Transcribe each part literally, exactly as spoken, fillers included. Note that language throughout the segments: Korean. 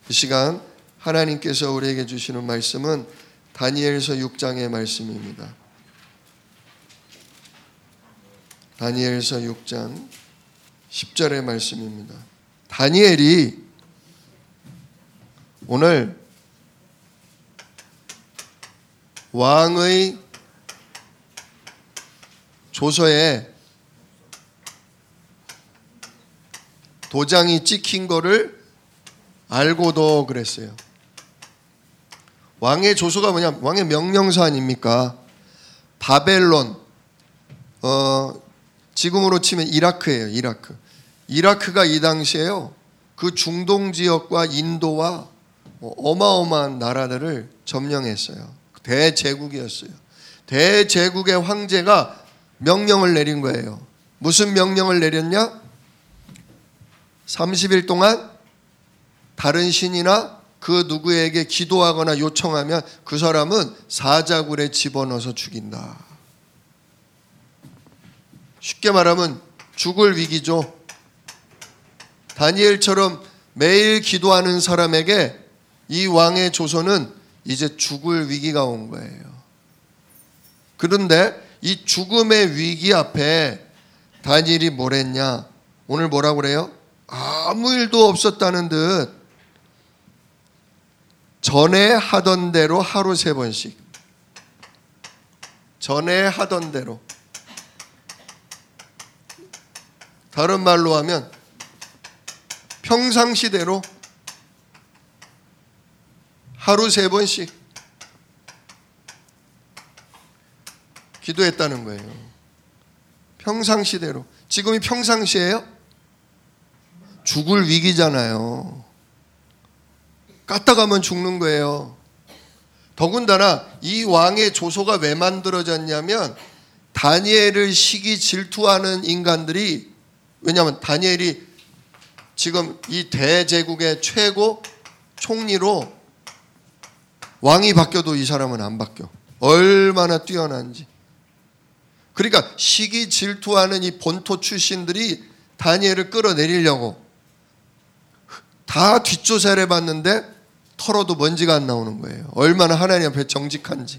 이 시간 하나님께서 우리에게 주시는 말씀은 다니엘서 육 장의 말씀입니다. 다니엘서 육 장 십 절의 말씀입니다. 다니엘이 오늘 왕의 조서에 도장이 찍힌 거를 알고도 그랬어요. 왕의 조서가 뭐냐? 왕의 명령서 아닙니까? 바벨론, 어, 지금으로 치면 이라크예요. 이라크. 이라크가 이 당시에요, 그 중동 지역과 인도와 어마어마한 나라들을 점령했어요. 대제국이었어요. 대제국의 황제가 명령을 내린 거예요. 무슨 명령을 내렸냐? 삼십 일 동안 다른 신이나 그 누구에게 기도하거나 요청하면 그 사람은 사자굴에 집어넣어서 죽인다. 쉽게 말하면 죽을 위기죠. 다니엘처럼 매일 기도하는 사람에게 이 왕의 조서는 이제 죽을 위기가 온 거예요. 그런데 이 죽음의 위기 앞에 다니엘이 뭘 했냐? 오늘 뭐라고 그래요? 아무 일도 없었다는 듯 전에 하던 대로 하루 세 번씩, 전에 하던 대로, 다른 말로 하면 평상시대로 하루 세 번씩 기도했다는 거예요. 평상시대로. 지금이 평상시예요? 죽을 위기잖아요. 까딱하면 죽는 거예요. 더군다나 이 왕의 조서가 왜 만들어졌냐면 다니엘을 시기 질투하는 인간들이, 왜냐하면 다니엘이 지금 이 대제국의 최고 총리로 왕이 바뀌어도 이 사람은 안 바뀌어. 얼마나 뛰어난지. 그러니까 시기 질투하는 이 본토 출신들이 다니엘을 끌어내리려고 다 뒷조사를 해봤는데 털어도 먼지가 안 나오는 거예요. 얼마나 하나님 앞에 정직한지.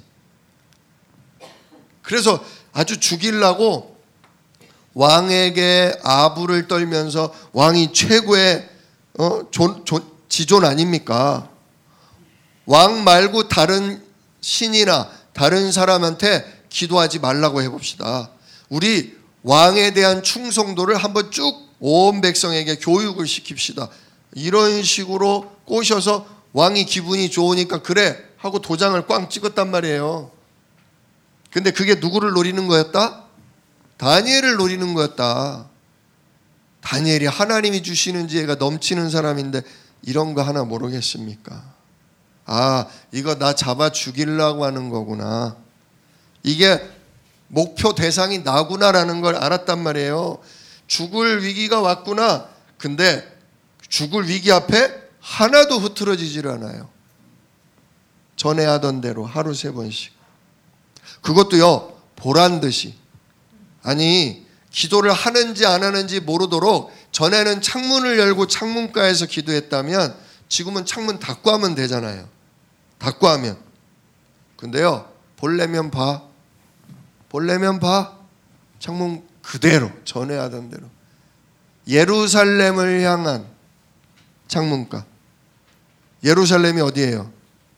그래서 아주 죽이려고 왕에게 아부를 떨면서, 왕이 최고의 어, 존, 존, 지존 아닙니까? 왕 말고 다른 신이나 다른 사람한테 기도하지 말라고 해봅시다. 우리 왕에 대한 충성도를 한번 쭉 온 백성에게 교육을 시킵시다. 이런 식으로 꼬셔서 왕이 기분이 좋으니까 그래 하고 도장을 꽝 찍었단 말이에요. 근데 그게 누구를 노리는 거였다? 다니엘을 노리는 거였다. 다니엘이 하나님이 주시는 지혜가 넘치는 사람인데 이런 거 하나 모르겠습니까? 아, 이거 나 잡아 죽이려고 하는 거구나. 이게 목표 대상이 나구나라는 걸 알았단 말이에요. 죽을 위기가 왔구나. 근데 죽을 위기 앞에 하나도 흐트러지질 않아요. 전에 하던 대로 하루 세 번씩. 그것도요, 보란 듯이. 아니, 기도를 하는지 안 하는지 모르도록 전에는 창문을 열고 창문가에서 기도했다면 지금은 창문 닫고 하면 되잖아요. 닫고 하면. 근데요, 볼래면 봐. 볼래면 봐. 창문 그대로, 전에 하던 대로. 예루살렘을 향한 창문가. 예루살렘이 어디예요?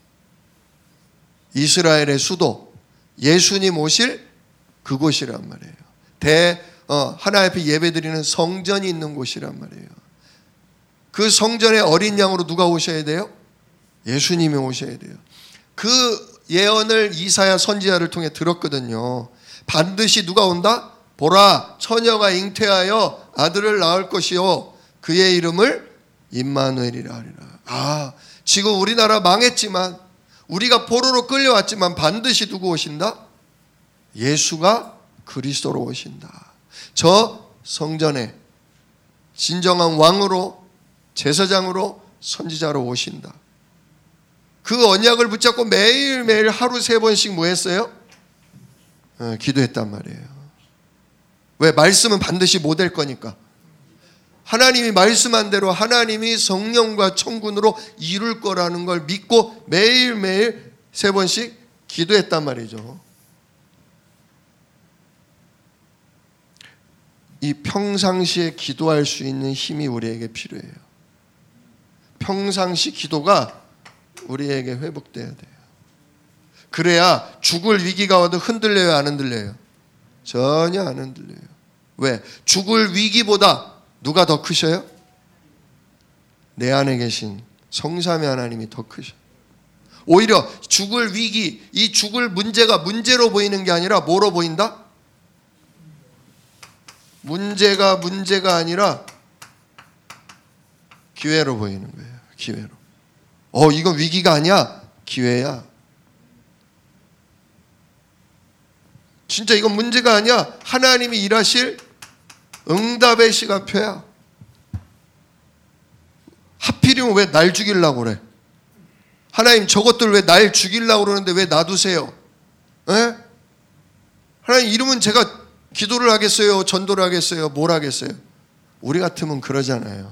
이스라엘의 수도, 예수님 오실 그곳이란 말이에요. 대 어, 하나님 앞에 예배드리는 성전이 있는 곳이란 말이에요. 그 성전에 어린 양으로 누가 오셔야 돼요? 예수님이 오셔야 돼요. 그 예언을 이사야 선지자를 통해 들었거든요. 반드시 누가 온다? 보라, 처녀가 잉태하여 아들을 낳을 것이요 그의 이름을 임마누엘이라 하리라. 아, 지금 우리나라 망했지만, 우리가 포로로 끌려왔지만 반드시 누구 오신다? 예수가 그리스도로 오신다. 저 성전에 진정한 왕으로, 제사장으로, 선지자로 오신다. 그 언약을 붙잡고 매일매일 하루 세 번씩 뭐 했어요? 어, 기도했단 말이에요. 왜? 말씀은 반드시 못 될 거니까. 하나님이 말씀한 대로 하나님이 성령과 천군으로 이룰 거라는 걸 믿고 매일매일 세 번씩 기도했단 말이죠. 이 평상시에 기도할 수 있는 힘이 우리에게 필요해요. 평상시 기도가 우리에게 회복돼야 돼요. 그래야 죽을 위기가 와도 흔들려요, 안 흔들려요? 전혀 안 흔들려요. 왜? 죽을 위기보다 누가 더 크셔요? 내 안에 계신 성삼위 하나님이 더 크셔요. 오히려 죽을 위기, 이 죽을 문제가 문제로 보이는 게 아니라 뭐로 보인다? 문제가 문제가 아니라 기회로 보이는 거예요. 기회로. 어, 이건 위기가 아니야. 기회야. 진짜 이건 문제가 아니야. 하나님이 일하실 응답의 시간표야. 하필이면 왜 날 죽이려고 그래? 하나님 저것들 왜 날 죽이려고 그러는데 왜 놔두세요? 에? 하나님 이러면 제가 기도를 하겠어요? 전도를 하겠어요? 뭘 하겠어요? 우리 같으면 그러잖아요.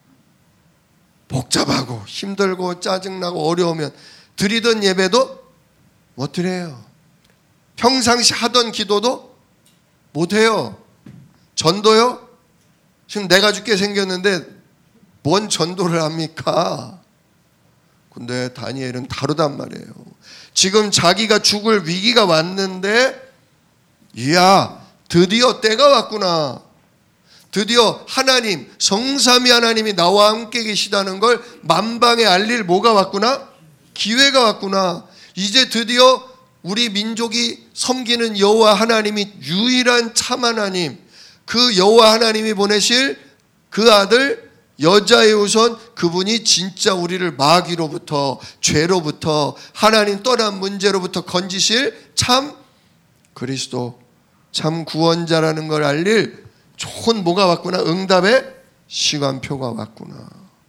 복잡하고 힘들고 짜증나고 어려우면 드리던 예배도 못 드려요. 평상시 하던 기도도 못 해요. 전도요? 지금 내가 죽게 생겼는데 뭔 전도를 합니까? 근데 다니엘은 다르단 말이에요. 지금 자기가 죽을 위기가 왔는데 이야 드디어 때가 왔구나. 드디어 하나님 성삼위 하나님이 나와 함께 계시다는 걸 만방에 알릴 뭐가 왔구나? 기회가 왔구나. 이제 드디어 우리 민족이 섬기는 여호와 하나님이 유일한 참 하나님, 그 여호와 하나님이 보내실 그 아들 여자의 후손, 그분이 진짜 우리를 마귀로부터 죄로부터 하나님 떠난 문제로부터 건지실 참 그리스도, 참 구원자라는 걸 알릴 좋은 뭐가 왔구나? 응답의 시간표가 왔구나.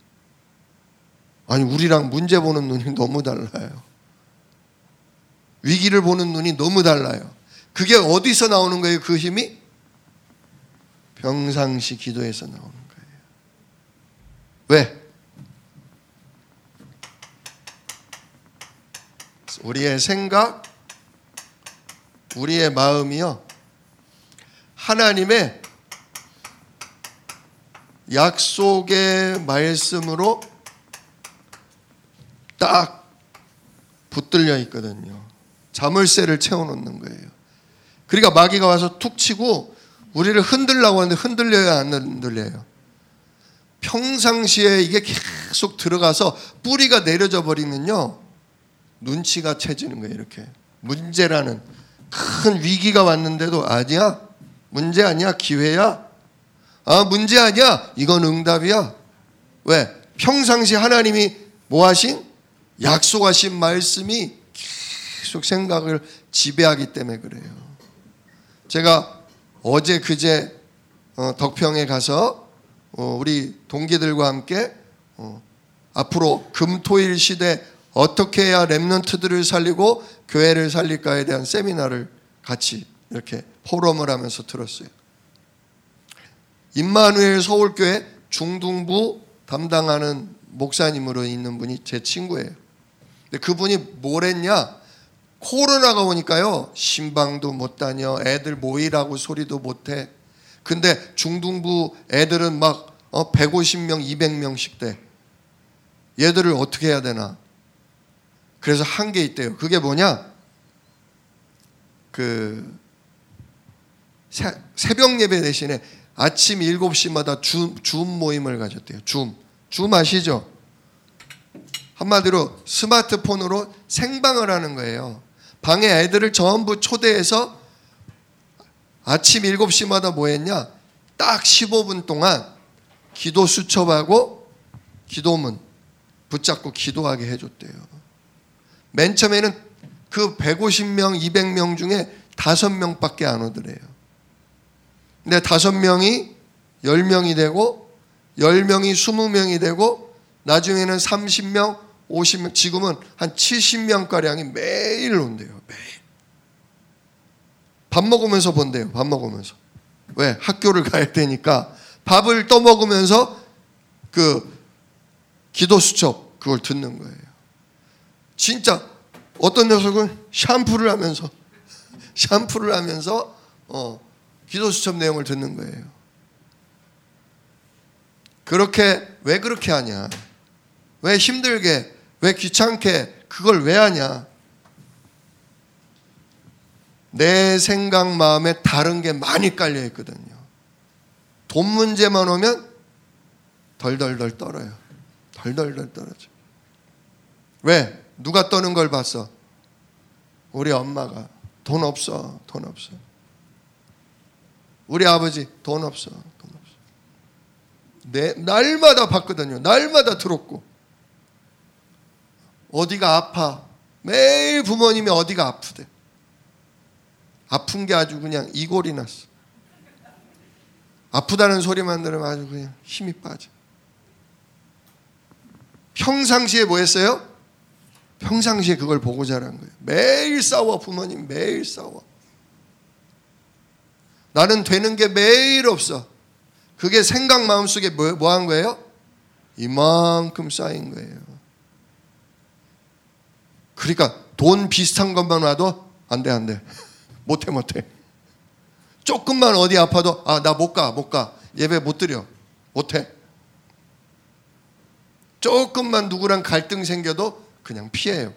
아니 우리랑 문제 보는 눈이 너무 달라요. 위기를 보는 눈이 너무 달라요. 그게 어디서 나오는 거예요? 그 힘이? 평상시 기도에서 나오는 거예요. 왜? 우리의 생각, 우리의 마음이요, 하나님의 약속의 말씀으로 딱 붙들려 있거든요. 자물쇠를 채워놓는 거예요. 그러니까 마귀가 와서 툭 치고 우리를 흔들려고 하는데 흔들려요, 안 흔들려요? 평상시에 이게 계속 들어가서 뿌리가 내려져 버리면요, 눈치가 채지는 거예요. 이렇게 문제라는 큰 위기가 왔는데도 아니야, 문제 아니야, 기회야. 아, 문제 아니야, 이건 응답이야. 왜? 평상시 하나님이 뭐 하신? 약속하신 말씀이 계속 생각을 지배하기 때문에 그래요. 제가 어제 그제 덕평에 가서 우리 동기들과 함께 앞으로 금토일 시대 어떻게 해야 렘넌트들을 살리고 교회를 살릴까에 대한 세미나를 같이 이렇게 포럼을 하면서 들었어요. 임마누엘 서울교회 중등부 담당하는 목사님으로 있는 분이 제 친구예요. 근데 그분이 뭘 했냐? 코로나가 오니까요, 신방도 못 다녀, 애들 모이라고 소리도 못해. 근데 중등부 애들은 막 어, 백오십 명, 이백 명씩 돼. 얘들을 어떻게 해야 되나? 그래서 한 게 있대요. 그게 뭐냐? 그 새, 새벽 예배 대신에 아침 일곱 시마다 줌, 줌 모임을 가졌대요. 줌. 줌 아시죠? 한마디로 스마트폰으로 생방을 하는 거예요. 방에 애들을 전부 초대해서 아침 일곱 시마다 뭐 했냐? 딱 십오 분 동안 기도 수첩하고 기도문 붙잡고 기도하게 해줬대요. 맨 처음에는 그 백오십 명, 이백 명 중에 다섯 명밖에 안 오더래요. 근데 다섯 명이 열 명이 되고, 열 명이 스무 명이 되고, 나중에는 삼십 명, 오십 명, 지금은 한 칠십 명가량이 매일 온대요. 매일. 밥 먹으면서 본대요. 밥 먹으면서. 왜? 학교를 가야 되니까 밥을 떠먹으면서 그 기도 수첩 그걸 듣는 거예요. 진짜 어떤 녀석은 샴푸를 하면서 샴푸를 하면서 어, 기도 수첩 내용을 듣는 거예요. 그렇게 왜 그렇게 하냐? 왜 힘들게, 왜 귀찮게 그걸 왜 하냐? 내 생각 마음에 다른 게 많이 깔려 있거든요. 돈 문제만 오면 덜덜덜 떨어요. 덜덜덜 떨어져. 왜? 누가 떠는 걸 봤어? 우리 엄마가 돈 없어, 돈 없어. 우리 아버지 돈 없어, 돈 없어. 내 날마다 봤거든요. 날마다 들었고. 어디가 아파. 매일 부모님이 어디가 아프대. 아픈 게 아주 그냥 이골이 났어. 아프다는 소리만 들으면 아주 그냥 힘이 빠져. 평상시에 뭐 했어요? 평상시에 그걸 보고 자란 거예요. 매일 싸워. 부모님 매일 싸워. 나는 되는 게 매일 없어. 그게 생각 마음속에 뭐, 뭐 한 거예요? 이만큼 쌓인 거예요. 그러니까 돈 비슷한 것만 와도 안 돼, 안 돼. 못해, 못해. 조금만 어디 아파도 아, 나 못 가, 못 가. 예배 못 드려. 못해. 조금만 누구랑 갈등 생겨도 그냥 피해요.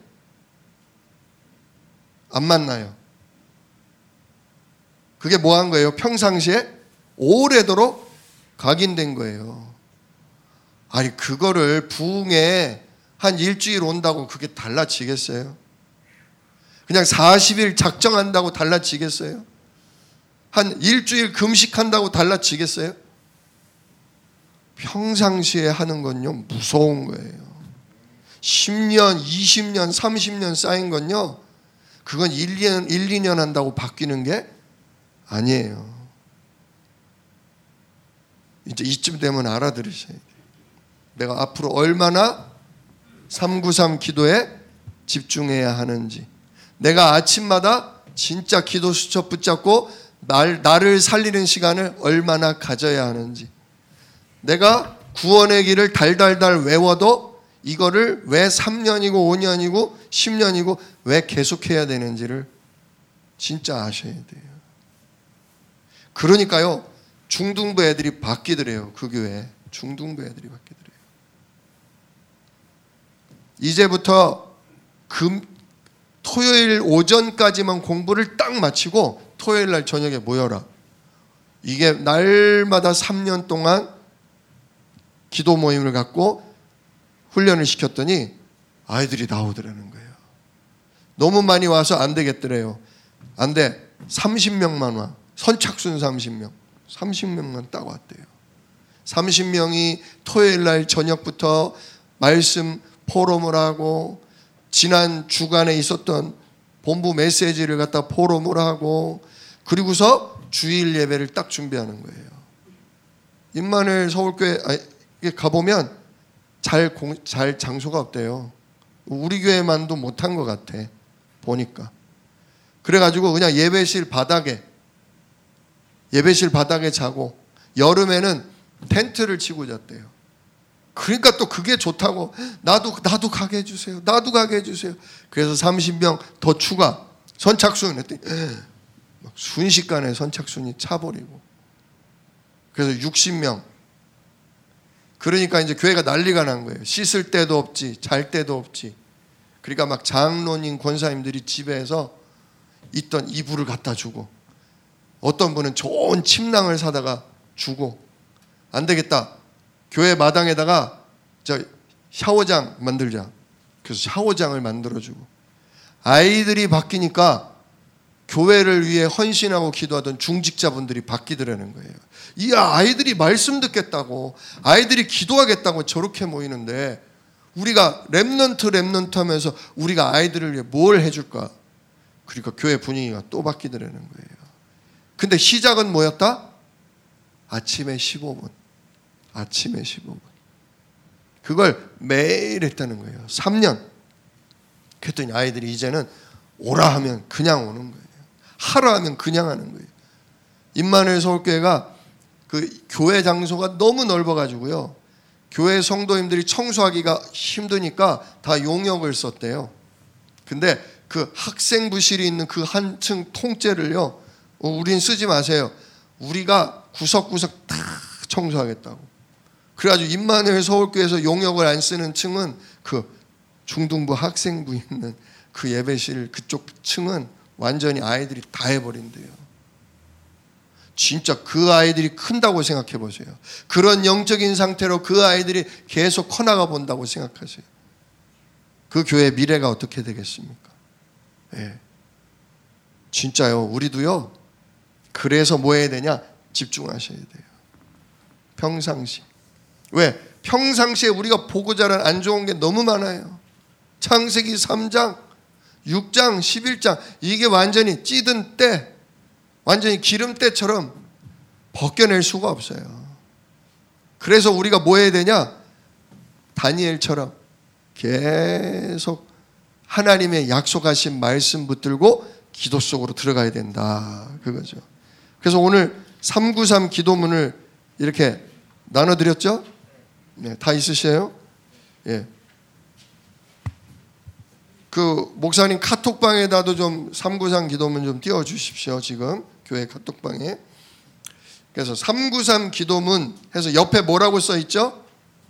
안 만나요. 그게 뭐 한 거예요? 평상시에 오래도록 각인된 거예요. 아니 그거를 부흥에 한 일주일 온다고 그게 달라지겠어요? 그냥 사십 일 작정한다고 달라지겠어요? 한 일주일 금식한다고 달라지겠어요? 평상시에 하는 건요 무서운 거예요. 십 년, 이십 년, 삼십 년 쌓인 건요 그건 일, 년, 일, 이 년 한다고 바뀌는 게 아니에요. 이제 이쯤 되면 알아들으셔야 돼요. 내가 앞으로 얼마나 삼구삼 기도에 집중해야 하는지, 내가 아침마다 진짜 기도 수첩 붙잡고 날, 나를 살리는 시간을 얼마나 가져야 하는지, 내가 구원의 길을 달달달 외워도 이거를 왜 삼 년이고 오 년이고 십 년이고 왜 계속해야 되는지를 진짜 아셔야 돼요. 그러니까요 중등부 애들이 바뀌더래요. 그 교회 중등부 애들이 바뀌더래요. 이제부터 금, 토요일 오전까지만 공부를 딱 마치고 토요일 날 저녁에 모여라. 이게 날마다 삼 년 동안 기도 모임을 갖고 훈련을 시켰더니 아이들이 나오더라는 거예요. 너무 많이 와서 안 되겠더래요. 안 돼. 삼십 명만 와. 선착순 삼십 명. 삼십 명만 딱 왔대요. 삼십 명이 토요일 날 저녁부터 말씀 포럼을 하고 지난 주간에 있었던 본부 메시지를 갖다 포럼을 하고 그리고서 주일 예배를 딱 준비하는 거예요. 임마누엘 서울교회 가보면 잘, 공, 잘 장소가 없대요. 우리 교회만도 못한 것 같아 보니까. 그래가지고 그냥 예배실 바닥에 예배실 바닥에 자고 여름에는 텐트를 치고 잤대요. 그러니까 또 그게 좋다고 나도 나도 가게 해주세요. 나도 가게 해주세요. 그래서 삼십 명 더 추가 선착순 했더니 막 순식간에 선착순이 차버리고 그래서 육십 명. 그러니까 이제 교회가 난리가 난 거예요. 씻을 데도 없지, 잘 데도 없지. 그러니까 막 장로님, 권사님들이 집에서 있던 이불을 갖다 주고 어떤 분은 좋은 침낭을 사다가 주고 안 되겠다. 교회 마당에다가 저 샤워장 만들자. 그래서 샤워장을 만들어주고 아이들이 바뀌니까 교회를 위해 헌신하고 기도하던 중직자분들이 바뀌더라는 거예요. 이 아이들이 말씀 듣겠다고 아이들이 기도하겠다고 저렇게 모이는데 우리가 렘넌트 렘넌트 하면서 우리가 아이들을 위해 뭘 해줄까? 그러니까 교회 분위기가 또 바뀌더라는 거예요. 근데 시작은 뭐였다? 아침에 십오 분. 아침에 십오 분. 그걸 매일 했다는 거예요. 삼 년. 그랬더니 아이들이 이제는 오라 하면 그냥 오는 거예요. 하라 하면 그냥 하는 거예요. 임마누엘 서울교회가 그 교회 장소가 너무 넓어가지고요. 교회 성도님들이 청소하기가 힘드니까 다 용역을 썼대요. 근데 그 학생부실이 있는 그 한층 통째를요, 우린 쓰지 마세요. 우리가 구석구석 다 청소하겠다고. 그래가지고 임마누엘 서울교회에서 용역을 안 쓰는 층은 그 중등부 학생부 있는 그 예배실 그쪽 층은 완전히 아이들이 다 해버린대요. 진짜 그 아이들이 큰다고 생각해 보세요. 그런 영적인 상태로 그 아이들이 계속 커나가 본다고 생각하세요. 그 교회의 미래가 어떻게 되겠습니까? 예. 진짜요. 우리도요. 그래서 뭐 해야 되냐? 집중하셔야 돼요. 평상시. 왜? 평상시에 우리가 보고 자란 안 좋은 게 너무 많아요. 창세기 삼 장, 육 장, 십일 장 이게 완전히 찌든 때, 완전히 기름때처럼 벗겨낼 수가 없어요. 그래서 우리가 뭐 해야 되냐? 다니엘처럼 계속 하나님의 약속하신 말씀 붙들고 기도 속으로 들어가야 된다. 그거죠. 그래서 오늘 삼구삼 기도문을 이렇게 나눠드렸죠? 네, 다 있으세요? 예. 그 목사님 카톡방에다도 좀 삼구삼 기도문 좀 띄워주십시오. 지금 교회 카톡방에. 그래서 삼구삼 기도문 해서 옆에 뭐라고 써있죠?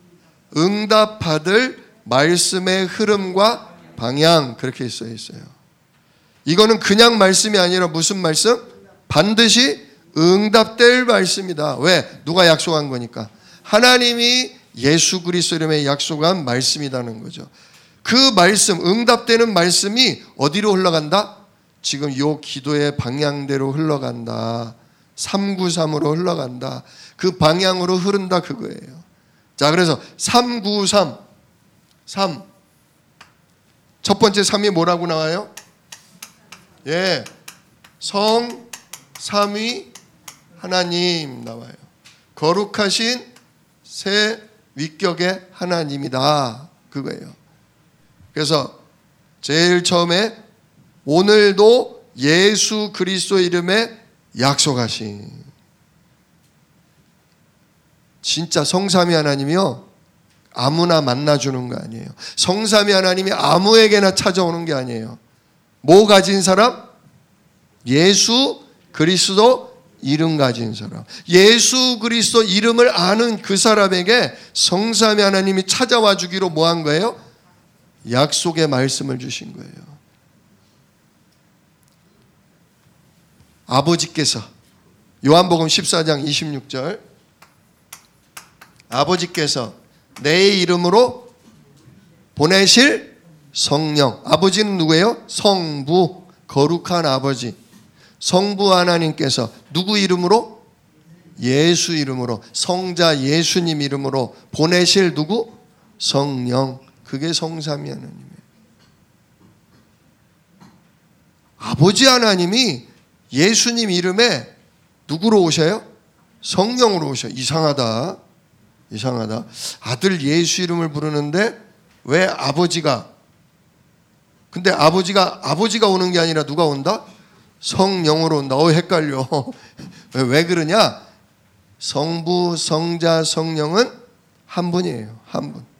응답받을 말씀의 흐름과 방향 그렇게 써 있어요. 이거는 그냥 말씀이 아니라 무슨 말씀? 반드시 응답될 말씀이다. 왜? 누가 약속한 거니까. 하나님이 예수 그리스도 이름에 약속한 말씀이라는 거죠. 그 말씀, 응답되는 말씀이 어디로 흘러간다? 지금 요 기도의 방향대로 흘러간다. 삼구삼으로 흘러간다. 그 방향으로 흐른다 그거예요. 자, 그래서 삼구삼. 삼. 첫 번째 삼이 뭐라고 나와요? 예. 성, 삼위, 하나님 나와요. 거룩하신 새 위격의 하나님이다. 그거예요. 그래서 제일 처음에 오늘도 예수 그리스도 이름에 약속하신 진짜 성삼위 하나님이요. 아무나 만나주는 거 아니에요. 성삼위 하나님이 아무에게나 찾아오는 게 아니에요. 뭐 가진 사람? 예수 그리스도 이름 가진 사람. 예수 그리스도 이름을 아는 그 사람에게 성삼위 하나님이 찾아와 주기로 뭐 한 거예요? 약속의 말씀을 주신 거예요. 아버지께서 요한복음 십사 장 이십육 절 아버지께서 내 이름으로 보내실 성령. 아버지는 누구예요? 성부, 거룩한 아버지. 성부 하나님께서 누구 이름으로? 예수 이름으로, 성자 예수님 이름으로 보내실 누구? 성령. 그게 성삼위 하나님이에요. 아버지 하나님이 예수님 이름에 누구로 오셔요? 성령으로 오셔요. 이상하다. 이상하다. 아들 예수 이름을 부르는데 왜 아버지가, 근데 아버지가 아버지가 오는 게 아니라 누가 온다? 성령으로 온다. 어, 헷갈려. 왜, 왜 그러냐? 성부, 성자, 성령은 한 분이에요. 한 분.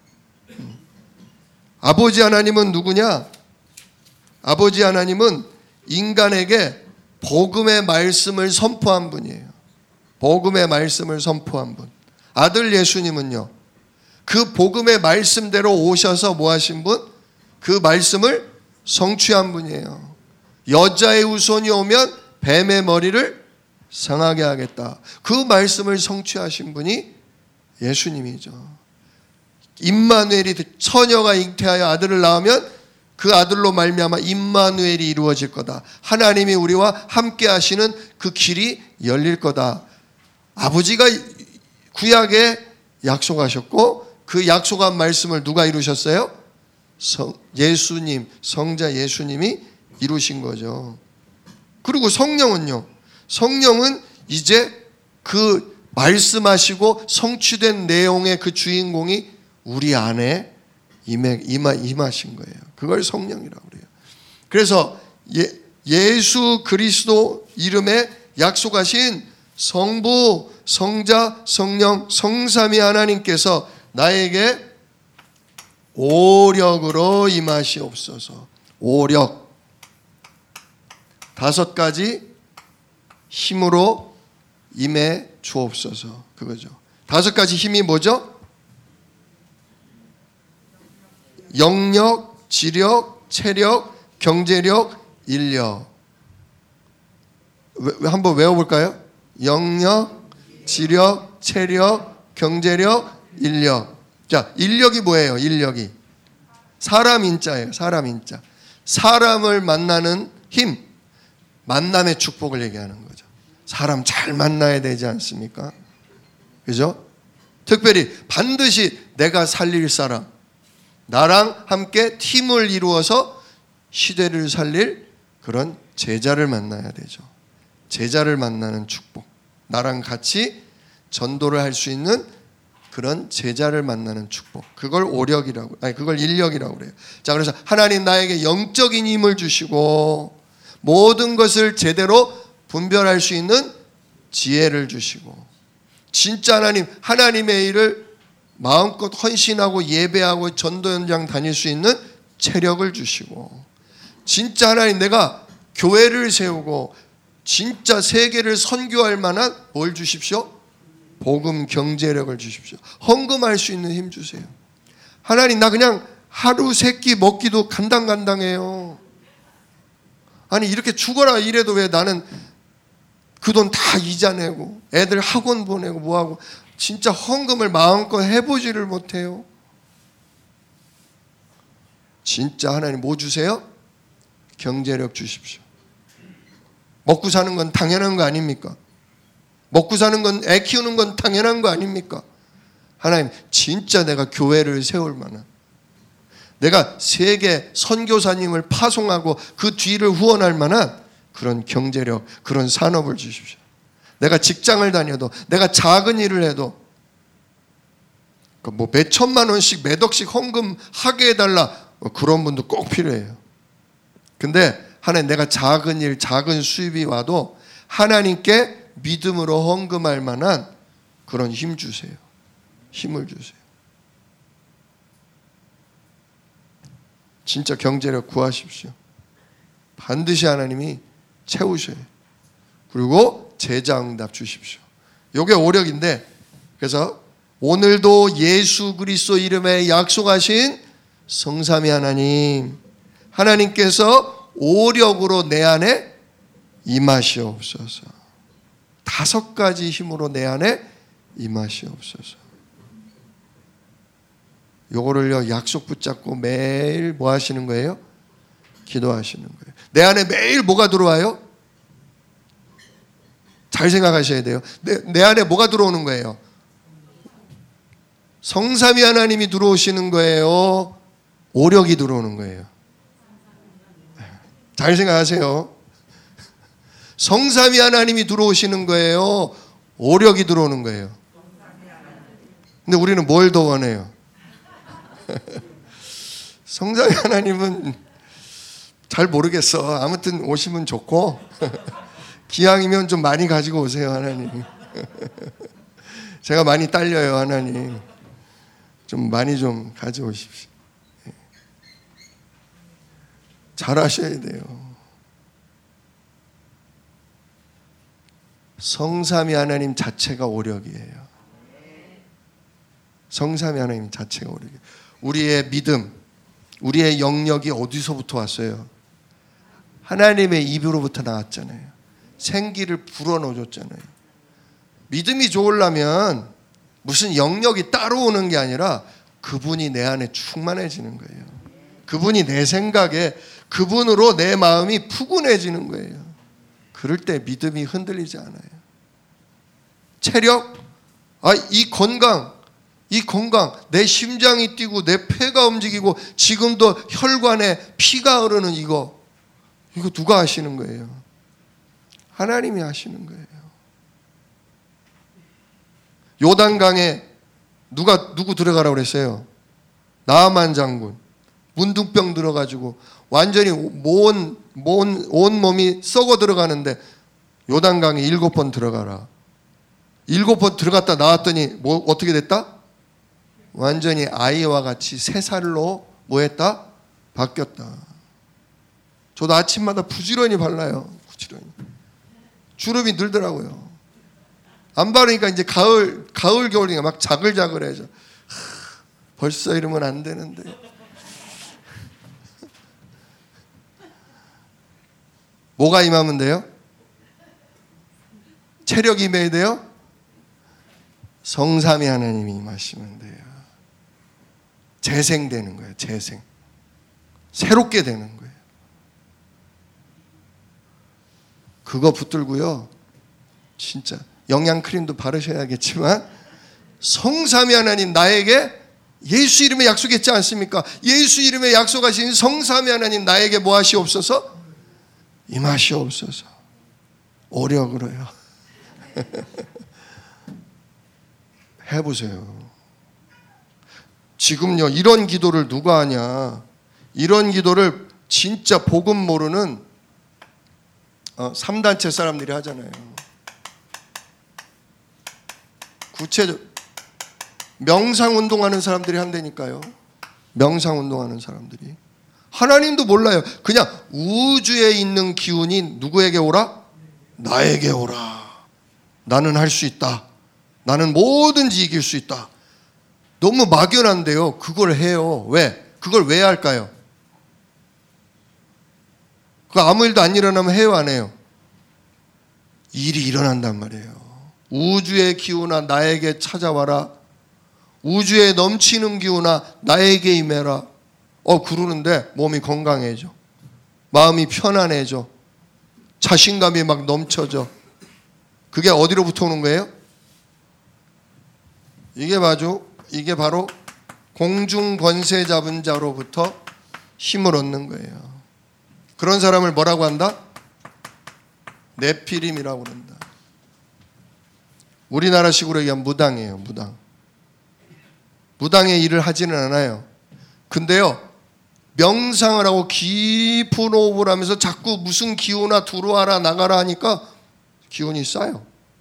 아버지 하나님은 누구냐? 아버지 하나님은 인간에게 복음의 말씀을 선포한 분이에요. 복음의 말씀을 선포한 분. 아들 예수님은요, 그 복음의 말씀대로 오셔서 뭐 하신 분? 그 말씀을 성취한 분이에요. 여자의 후손이 오면 뱀의 머리를 상하게 하겠다. 그 말씀을 성취하신 분이 예수님이죠. 임마누엘이, 처녀가 잉태하여 아들을 낳으면 그 아들로 말미암아 임마누엘이 이루어질 거다. 하나님이 우리와 함께 하시는 그 길이 열릴 거다. 아버지가 구약에 약속하셨고 그 약속한 말씀을 누가 이루셨어요? 성, 예수님, 성자 예수님이 이루신 거죠. 그리고 성령은요. 성령은 이제 그 말씀하시고 성취된 내용의 그 주인공이 우리 안에 임해, 임하, 임하신 거예요. 그걸 성령이라고 그래요. 그래서 예, 예수 그리스도 이름에 약속하신 성부, 성자, 성령, 성삼위 하나님께서 나에게 오력으로 임하시옵소서. 오력. 다섯 가지 힘으로 임해 주옵소서. 그거죠. 다섯 가지 힘이 뭐죠? 영력, 지력, 체력, 경제력, 인력. 한번 외워볼까요? 영력, 지력, 체력, 경제력, 인력. 자, 인력이 뭐예요? 인력이 사람 인자예요. 사람 인자. 사람을 만나는 힘, 만남의 축복을 얘기하는 거죠. 사람 잘 만나야 되지 않습니까? 그죠? 특별히 반드시 내가 살릴 사람, 나랑 함께 팀을 이루어서 시대를 살릴 그런 제자를 만나야 되죠. 제자를 만나는 축복. 나랑 같이 전도를 할 수 있는 그런 제자를 만나는 축복. 그걸 오력이라고, 아니 그걸 인력이라고 그래요. 자, 그래서 하나님 나에게 영적인 힘을 주시고 모든 것을 제대로 분별할 수 있는 지혜를 주시고, 진짜 하나님, 하나님의 일을 마음껏 헌신하고 예배하고 전도 현장 다닐 수 있는 체력을 주시고, 진짜 하나님 내가 교회를 세우고 진짜 세계를 선교할 만한 뭘 주십시오? 복음 경제력을 주십시오. 헌금할 수 있는 힘 주세요. 하나님 나 그냥 하루 세 끼 먹기도 간당간당해요. 아니 이렇게 죽어라 이래도 왜 나는 그 돈 다 이자 내고 애들 학원 보내고 뭐하고 진짜 헌금을 마음껏 해보지를 못해요. 진짜 하나님 뭐 주세요? 경제력 주십시오. 먹고 사는 건 당연한 거 아닙니까? 먹고 사는 건, 애 키우는 건 당연한 거 아닙니까? 하나님 진짜 내가 교회를 세울 만한, 내가 세계 선교사님을 파송하고 그 뒤를 후원할 만한 그런 경제력, 그런 산업을 주십시오. 내가 직장을 다녀도, 내가 작은 일을 해도 뭐 몇 천만 원씩 몇 억씩 헌금하게 해달라, 그런 분도 꼭 필요해요. 근데 하나님 내가 작은 일, 작은 수입이 와도 하나님께 믿음으로 헌금할 만한 그런 힘 주세요. 힘을 주세요. 진짜 경제력 구하십시오. 반드시 하나님이 채우셔요. 그리고 제자응답 주십시오. 이게 오력인데, 그래서 오늘도 예수 그리스도 이름에 약속하신 성삼위 하나님, 하나님께서 오력으로 내 안에 임하시옵소서. 다섯 가지 힘으로 내 안에 임하시옵소서. 요거를요 약속 붙잡고 매일 뭐 하시는 거예요? 기도하시는 거예요. 내 안에 매일 뭐가 들어와요? 잘 생각하셔야 돼요. 내, 내 안에 뭐가 들어오는 거예요? 성삼위 하나님이 들어오시는 거예요? 오력이 들어오는 거예요? 잘 생각하세요. 성삼위 하나님이 들어오시는 거예요? 오력이 들어오는 거예요? 근데 우리는 뭘 더 원해요? 성삼위 하나님은 잘 모르겠어. 아무튼 오시면 좋고 기왕이면 좀 많이 가지고 오세요 하나님. 제가 많이 딸려요 하나님. 좀 많이 좀 가져오십시오. 잘하셔야 돼요. 성삼위 하나님 자체가 오력이에요. 성삼위 하나님 자체가 오력이에요. 우리의 믿음, 우리의 영역이 어디서부터 왔어요? 하나님의 입으로부터 나왔잖아요. 생기를 불어넣어줬잖아요. 믿음이 좋으려면 무슨 영역이 따로 오는 게 아니라 그분이 내 안에 충만해지는 거예요. 그분이 내 생각에, 그분으로 내 마음이 푸근해지는 거예요. 그럴 때 믿음이 흔들리지 않아요. 체력, 아, 이 건강, 이 건강, 내 심장이 뛰고 내 폐가 움직이고 지금도 혈관에 피가 흐르는 이거, 이거 누가 하시는 거예요? 하나님이 하시는 거예요. 요단강에 누가 누구 들어가라고 그랬어요? 나아만 장군. 문둥병 들어가지고 완전히 온, 온, 온 몸이 썩어 들어가는데 요단강에 일곱 번 들어가라. 일곱 번 들어갔다 나왔더니 뭐 어떻게 됐다? 완전히 아이와 같이 세 살로 뭐 했다? 바뀌었다. 저도 아침마다 부지런히 발라요. 부지런히. 주름이 늘더라고요. 안 바르니까 이제 가을, 가을, 겨울이니까 막 자글자글해져. 하, 벌써 이러면 안 되는데. 뭐가 임하면 돼요? 체력이 임해야 돼요? 성삼위 하나님이 임하시면 돼요. 재생되는 거예요. 재생. 새롭게 되는 거예요. 그거 붙들고요. 진짜 영양크림도 바르셔야겠지만 성삼위 하나님 나에게 예수 이름에 약속했지 않습니까? 예수 이름에 약속하신 성삼위 하나님 나에게 뭐 하시옵소서? 임하시옵소서. 오력으로요. 해보세요. 지금요 이런 기도를 누가 하냐? 이런 기도를 진짜 복음 모르는 어, 삼 단체 사람들이 하잖아요. 구체적 명상운동하는 사람들이 한다니까요. 명상운동하는 사람들이. 하나님도 몰라요. 그냥 우주에 있는 기운이 누구에게 오라? 나에게 오라. 나는 할 수 있다. 나는 뭐든지 이길 수 있다. 너무 막연한데요. 그걸 해요. 왜? 그걸 왜 할까요? 그 아무 일도 안 일어나면 해요, 안 해요? 일이 일어난단 말이에요. 우주의 기운아 나에게 찾아와라. 우주에 넘치는 기운아 나에게 임해라. 어 그러는데 몸이 건강해져. 마음이 편안해져. 자신감이 막 넘쳐져. 그게 어디로부터 오는 거예요? 이게 바로 이게 바로 공중 권세 잡은 자로부터 힘을 얻는 거예요. 그런 사람을 뭐라고 한다? 네피림이라고 그런다. 우리나라식으로 얘기하면 무당이에요. 무당. 무당의 일을 하지는 않아요. 근데요 명상을 하고 깊은 호흡을 하면서 자꾸 무슨 기운아 들어와라 나가라 하니까 기운이 쌓여.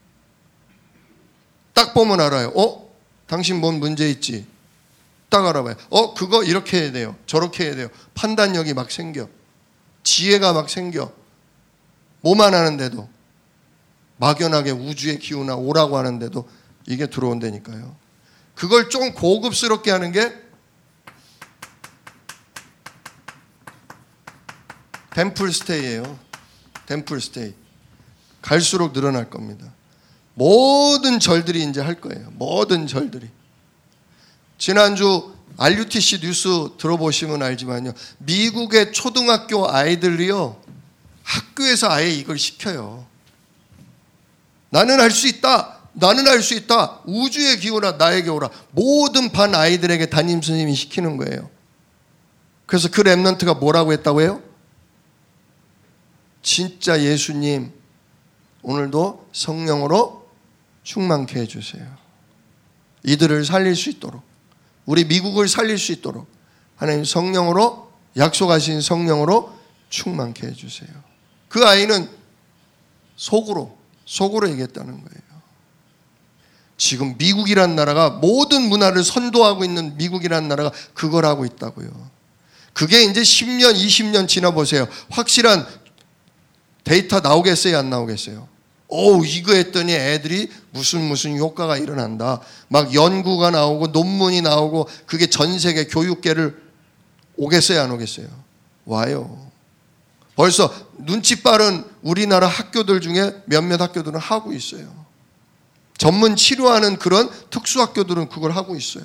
딱 보면 알아요. 어? 당신 뭔 문제 있지? 딱 알아봐요. 어? 그거 이렇게 해야 돼요. 저렇게 해야 돼요. 판단력이 막 생겨. 지혜가 막 생겨. 뭐만 하는데도 막연하게 우주의 기운아 오라고 하는데도 이게 들어온다니까요. 그걸 좀 고급스럽게 하는 게 템플스테이예요. 템플스테이. 갈수록 늘어날 겁니다. 모든 절들이 이제 할 거예요. 모든 절들이. 지난주 알유티씨 뉴스 들어보시면 알지만요. 미국의 초등학교 아이들이요. 학교에서 아예 이걸 시켜요. 나는 할 수 있다. 나는 할 수 있다. 우주의 기운아 나에게 오라. 모든 반 아이들에게 담임 선생님이 시키는 거예요. 그래서 그 랩런트가 뭐라고 했다고 해요? 진짜 예수님 오늘도 성령으로 충만케 해주세요. 이들을 살릴 수 있도록 우리 미국을 살릴 수 있도록 하나님 성령으로 약속하신 성령으로 충만케 해주세요. 그 아이는 속으로 속으로 얘기했다는 거예요. 지금 미국이란 나라가 모든 문화를 선도하고 있는 미국이란 나라가 그걸 하고 있다고요. 그게 이제 십 년 이십 년 지나보세요. 확실한 데이터 나오겠어요? 안 나오겠어요? 오 이거 했더니 애들이 무슨 무슨 효과가 일어난다. 막 연구가 나오고 논문이 나오고 그게 전 세계 교육계를 오겠어요? 안 오겠어요? 와요. 벌써 눈치 빠른 우리나라 학교들 중에 몇몇 학교들은 하고 있어요. 전문 치료하는 그런 특수학교들은 그걸 하고 있어요.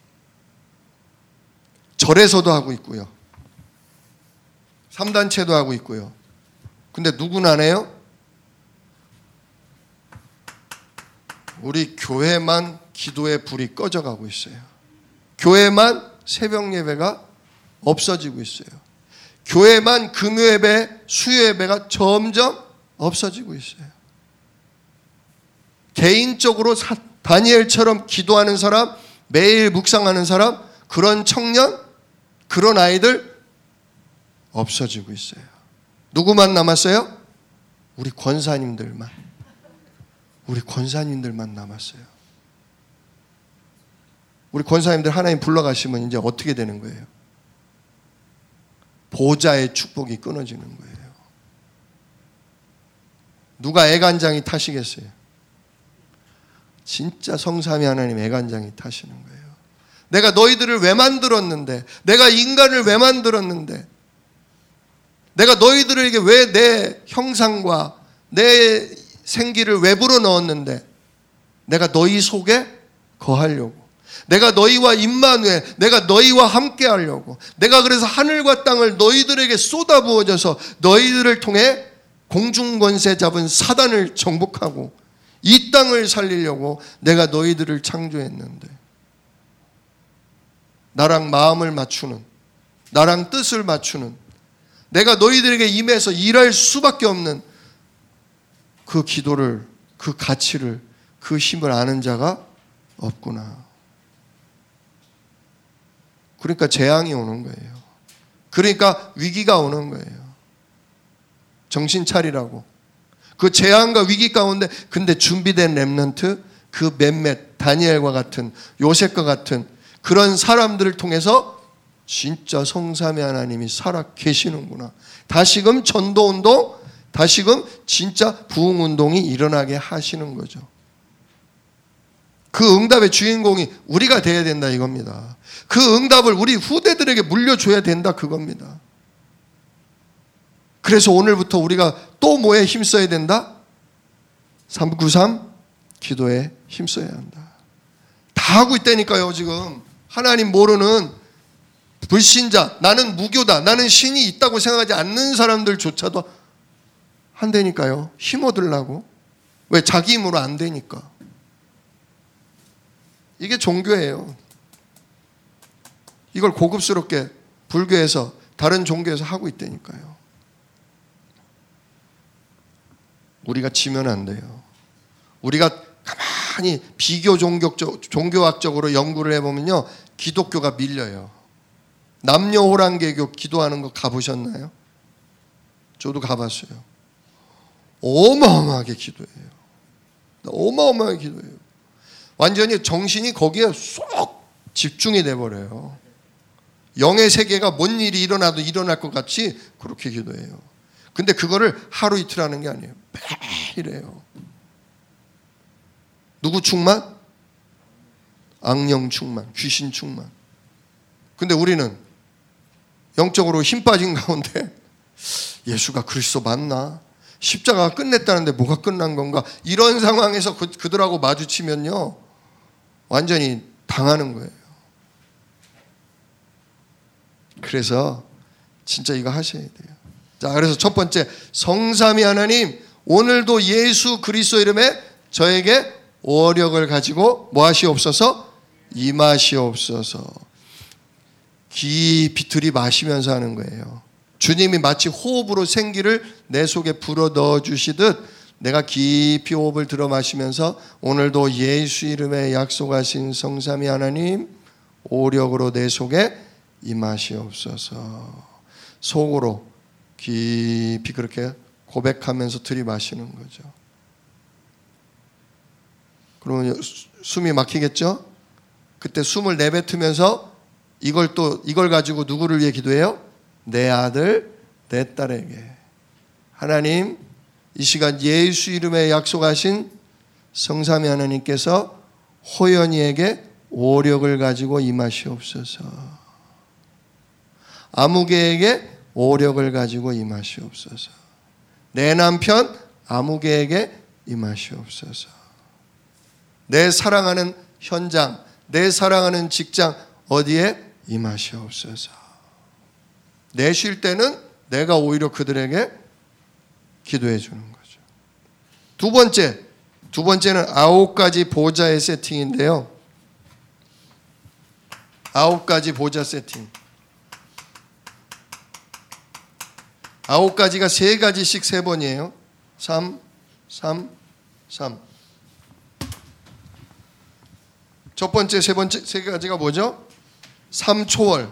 절에서도 하고 있고요. 삼 단체도 하고 있고요. 근데 누구는 안 해요? 우리 교회만 기도의 불이 꺼져가고 있어요. 교회만 새벽 예배가 없어지고 있어요. 교회만 금요 예배, 수요 예배가 점점 없어지고 있어요. 개인적으로 사, 다니엘처럼 기도하는 사람, 매일 묵상하는 사람, 그런 청년, 그런 아이들 없어지고 있어요. 누구만 남았어요? 우리 권사님들만. 우리 권사님들만 남았어요. 우리 권사님들 하나님 불러가시면 이제 어떻게 되는 거예요? 보좌의 축복이 끊어지는 거예요. 누가 애간장이 타시겠어요? 진짜 성삼위 하나님 애간장이 타시는 거예요. 내가 너희들을 왜 만들었는데, 내가 인간을 왜 만들었는데, 내가 너희들에게 왜 내 형상과 내 생기를 왜 불어넣었는데, 내가 너희 속에 거하려고, 내가 너희와 임마누엘, 내가 너희와 함께 하려고, 내가 그래서 하늘과 땅을 너희들에게 쏟아부어져서 너희들을 통해 공중권세 잡은 사단을 정복하고 이 땅을 살리려고 내가 너희들을 창조했는데, 나랑 마음을 맞추는, 나랑 뜻을 맞추는, 내가 너희들에게 임해서 일할 수밖에 없는 그 기도를, 그 가치를, 그 힘을 아는 자가 없구나. 그러니까 재앙이 오는 거예요. 그러니까 위기가 오는 거예요. 정신 차리라고. 그 재앙과 위기 가운데 근데 준비된 렘넌트, 그 몇몇 다니엘과 같은, 요셉과 같은 그런 사람들을 통해서 진짜 성삼위 하나님이 살아 계시는구나. 다시금 전도운동, 다시금 진짜 부흥운동이 일어나게 하시는 거죠. 그 응답의 주인공이 우리가 돼야 된다 이겁니다. 그 응답을 우리 후대들에게 물려줘야 된다 그겁니다. 그래서 오늘부터 우리가 또 뭐에 힘써야 된다? 삼구삼 기도에 힘써야 한다. 다 하고 있다니까요. 지금 하나님 모르는 불신자, 나는 무교다, 나는 신이 있다고 생각하지 않는 사람들조차도 한다니까요. 힘 얻으려고. 왜? 자기 힘으로 안 되니까. 이게 종교예요. 이걸 고급스럽게 불교에서, 다른 종교에서 하고 있다니까요. 우리가 지면 안 돼요. 우리가 가만히 비교 종교적, 종교학적으로 연구를 해보면요, 기독교가 밀려요. 남녀호랑개교 기도하는 거 가보셨나요? 저도 가봤어요. 어마어마하게 기도해요. 어마어마하게 기도해요. 완전히 정신이 거기에 쏙 집중이 돼버려요. 영의 세계가 뭔 일이 일어나도 일어날 것 같이 그렇게 기도해요. 근데 그거를 하루 이틀 하는 게 아니에요. 매일 해요. 누구 충만? 악령 충만, 귀신 충만. 근데 우리는 영적으로 힘 빠진 가운데 예수가 그리스도 맞나? 십자가가 끝냈다는데 뭐가 끝난 건가? 이런 상황에서 그, 그들하고 마주치면요, 완전히 당하는 거예요. 그래서 진짜 이거 하셔야 돼요. 자, 그래서 첫 번째, 성삼위 하나님, 오늘도 예수 그리스도 이름에 저에게 오력을 가지고 뭐 하시옵소서? 임하시옵소서. 깊이 들이마시면서 하는 거예요. 주님이 마치 호흡으로 생기를 내 속에 불어 넣어 주시듯 내가 깊이 호흡을 들어 마시면서 오늘도 예수 이름에 약속하신 성삼위 하나님, 오력으로 내 속에 임하시옵소서. 속으로 깊이 그렇게 고백하면서 들이마시는 거죠. 그러면 숨이 막히겠죠? 그때 숨을 내뱉으면서 이걸 또 이걸 가지고 누구를 위해 기도해요? 내 아들, 내 딸에게. 하나님, 이 시간 예수 이름에 약속하신 성삼위 하나님께서 호연이에게 오력을 가지고 임하시옵소서. 아무개에게 오력을 가지고 임하시옵소서. 내 남편 아무개에게 임하시옵소서. 내 사랑하는 현장, 내 사랑하는 직장 어디에 임하시옵소서. 내 쉴 때는 내가 오히려 그들에게 기도해 주는 거죠. 두 번째, 두 번째는 아홉 가지 보좌의 세팅인데요. 아홉 가지 보좌 세팅. 아홉 가지가 세 가지씩 세 번이에요. 삼, 삼, 삼. 첫 번째, 세 번째, 세 가지가 뭐죠? 삼초월.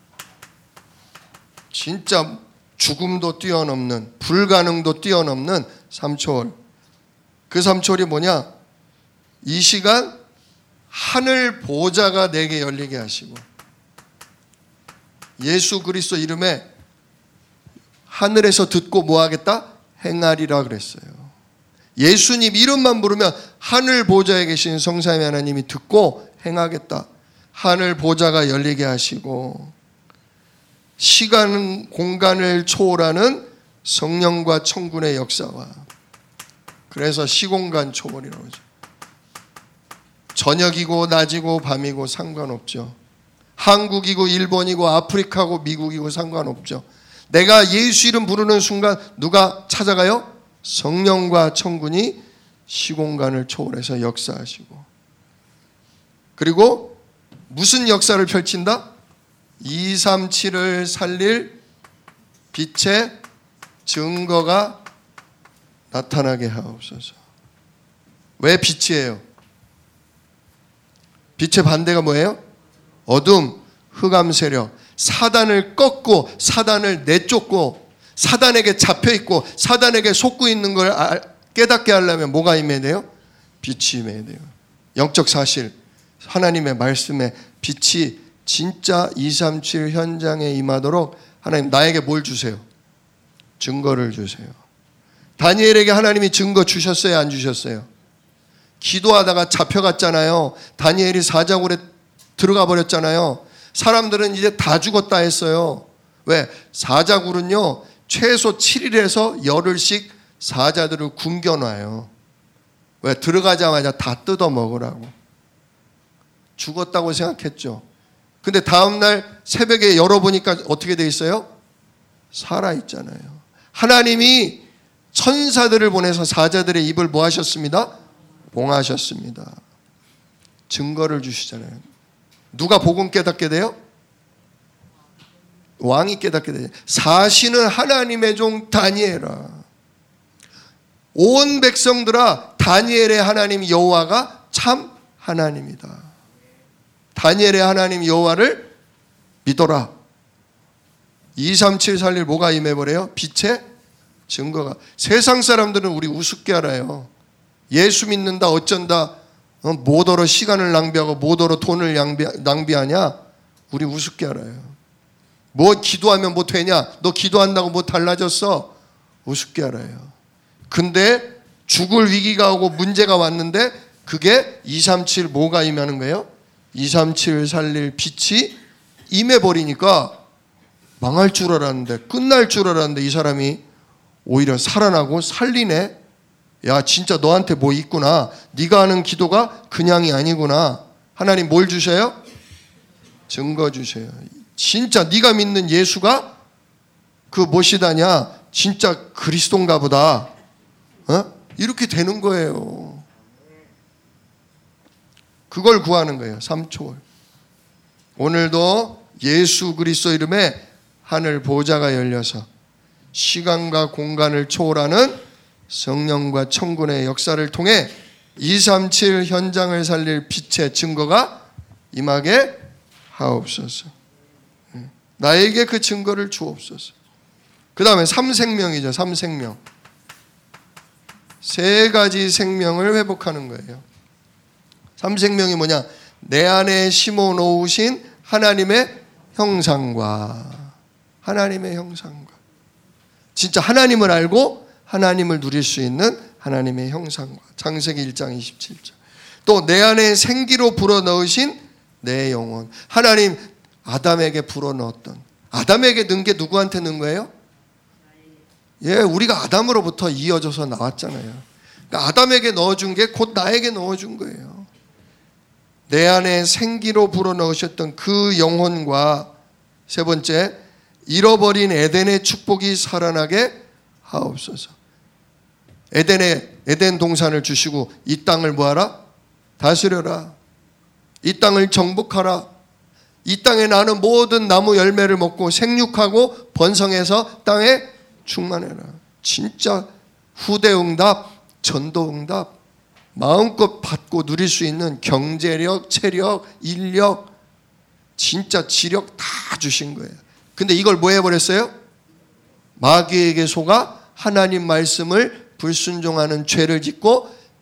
진짜 죽음도 뛰어넘는, 불가능도 뛰어넘는 삼초월. 그 삼초월이 뭐냐? 이 시간 하늘 보좌가 내게 열리게 하시고 예수 그리스도 이름에 하늘에서 듣고 뭐 하겠다? 행하리라 그랬어요. 예수님 이름만 부르면 하늘 보좌에 계신 성삼위 하나님이 듣고 행하겠다. 하늘 보좌가 열리게 하시고 시간 공간을 초월하는 성령과 천군의 역사와 그래서 시공간 초월이라고 하죠. 저녁이고 낮이고 밤이고 상관없죠. 한국이고 일본이고 아프리카고 미국이고 상관없죠. 내가 예수 이름 부르는 순간 누가 찾아가요? 성령과 천군이 시공간을 초월해서 역사하시고 그리고 무슨 역사를 펼친다? 이삼칠을 살릴 빛의 증거가 나타나게 하옵소서. 왜 빛이에요? 빛의 반대가 뭐예요? 어둠, 흑암 세력. 사단을 꺾고 사단을 내쫓고 사단에게 잡혀있고 사단에게 속고 있는 걸 깨닫게 하려면 뭐가 임해야 돼요? 빛이 임해야 돼요. 영적 사실, 하나님의 말씀에 빛이 진짜 이삼칠 현장에 임하도록 하나님 나에게 뭘 주세요? 증거를 주세요. 다니엘에게 하나님이 증거 주셨어요? 안 주셨어요? 기도하다가 잡혀갔잖아요. 다니엘이 사자굴에 들어가 버렸잖아요. 사람들은 이제 다 죽었다 했어요. 왜? 사자굴은요 최소 칠 일에서 열흘씩 사자들을 굶겨놔요. 왜? 들어가자마자 다 뜯어 먹으라고. 죽었다고 생각했죠. 근데 다음날 새벽에 열어보니까 어떻게 돼 있어요? 살아있잖아요. 하나님이 천사들을 보내서 사자들의 입을 뭐 하셨습니다? 봉하셨습니다. 증거를 주시잖아요. 누가 복음 깨닫게 돼요? 왕이 깨닫게 돼요. 사시는 하나님의 종 다니엘아. 온 백성들아 다니엘의 하나님 여호와가 참 하나님이다. 다니엘의 하나님 여호와를 믿어라. 이삼칠 살릴 뭐가 임해버려요? 빛의 증거가. 세상 사람들은 우리 우습게 알아요. 예수 믿는다 어쩐다 뭐더러 시간을 낭비하고 뭐더러 돈을 낭비, 낭비하냐? 우리 우습게 알아요. 뭐 기도하면 뭐 되냐? 너 기도한다고 뭐 달라졌어? 우습게 알아요. 근데 죽을 위기가 오고 문제가 왔는데 그게 이삼칠 뭐가 임하는 거예요? 이삼칠 살릴 빛이 임해버리니까 망할 줄 알았는데 끝날 줄 알았는데 이 사람이 오히려 살아나고 살리네. 야 진짜 너한테 뭐 있구나. 네가 하는 기도가 그냥이 아니구나. 하나님 뭘 주셔요? 증거 주셔요. 진짜 네가 믿는 예수가 그 무엇이다냐? 진짜 그리스도인가 보다. 어? 이렇게 되는 거예요. 그걸 구하는 거예요. 삼초월. 오늘도 예수 그리스도 이름에 하늘 보좌가 열려서 시간과 공간을 초월하는 성령과 천군의 역사를 통해 이삼칠 현장을 살릴 빛의 증거가 임하게 하옵소서. 나에게 그 증거를 주옵소서. 그 다음에 삼생명이죠. 삼생명. 세 가지 생명을 회복하는 거예요. 삼생명이 뭐냐? 내 안에 심어 놓으신 하나님의 형상과 하나님의 형상과 진짜 하나님을 알고 하나님을 누릴 수 있는 하나님의 형상과 창세기 일 장 이십칠 절. 또 내 안에 생기로 불어넣으신 내 영혼. 하나님 아담에게 불어넣었던 아담에게 넣은 게 누구한테 넣은 거예요? 예, 우리가 아담으로부터 이어져서 나왔잖아요. 그러니까 아담에게 넣어준 게 곧 나에게 넣어준 거예요. 내 안에 생기로 불어넣으셨던 그 영혼과 세 번째 잃어버린 에덴의 축복이 살아나게 하옵소서. 에덴에 에덴 동산을 주시고 이 땅을 뭐하라? 다스려라. 이 땅을 정복하라. 이 땅에 나는 모든 나무 열매를 먹고 생육하고 번성해서 땅에 충만해라. 진짜 후대응답, 전도응답, 마음껏 받고 누릴 수 있는 경제력, 체력, 인력, 진짜 지력 다 주신 거예요. 근데 이걸 뭐 해버렸어요? 마귀에게 속아 하나님 말씀을 불순종하는 죄를 짓고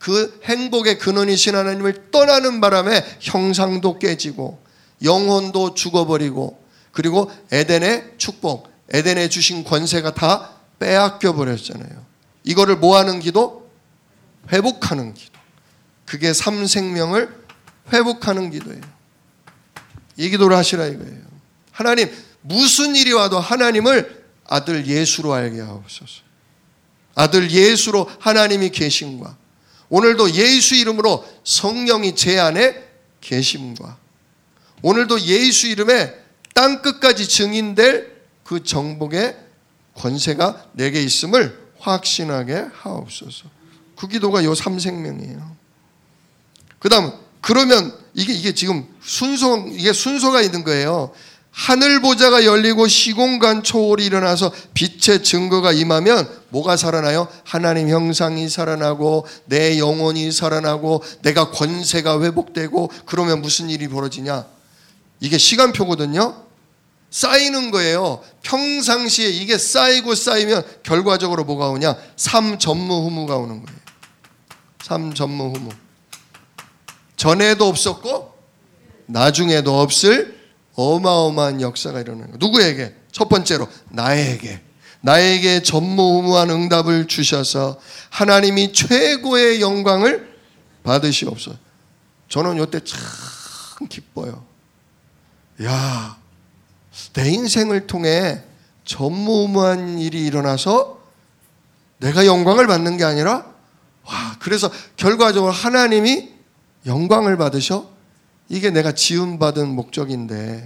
그 행복의 근원이신 하나님을 떠나는 바람에 형상도 깨지고 영혼도 죽어버리고 그리고 에덴의 축복, 에덴에 주신 권세가 다 빼앗겨 버렸잖아요. 이거를 뭐 하는 기도? 회복하는 기도. 그게 삼생명을 회복하는 기도예요. 이 기도를 하시라 이거예요. 하나님, 무슨 일이 와도 하나님을 아들 예수로 알게 하옵소서. 아들 예수로 하나님이 계심과 오늘도 예수 이름으로 성령이 제 안에 계심과 오늘도 예수 이름에 땅끝까지 증인될 그 정복의 권세가 내게 있음을 확신하게 하옵소서. 그 기도가 요 삼생명이에요. 그 다음, 그러면 이게, 이게 지금 순서, 이게 순서가 있는 거예요. 하늘 보좌가 열리고 시공간 초월이 일어나서 빛의 증거가 임하면 뭐가 살아나요? 하나님 형상이 살아나고 내 영혼이 살아나고 내가 권세가 회복되고 그러면 무슨 일이 벌어지냐? 이게 시간표거든요. 쌓이는 거예요. 평상시에 이게 쌓이고 쌓이면 결과적으로 뭐가 오냐? 삼전무후무가 오는 거예요. 삼전무후무. 전에도 없었고 나중에도 없을 어마어마한 역사가 일어나는 거예요. 누구에게? 첫 번째로 나에게. 나에게 전무후무한 응답을 주셔서 하나님이 최고의 영광을 받으시옵소서. 저는 이때 참 기뻐요. 야, 내 인생을 통해 전무후무한 일이 일어나서 내가 영광을 받는 게 아니라 와, 그래서 결과적으로 하나님이 영광을 받으셔? 이게 내가 지음받은 목적인데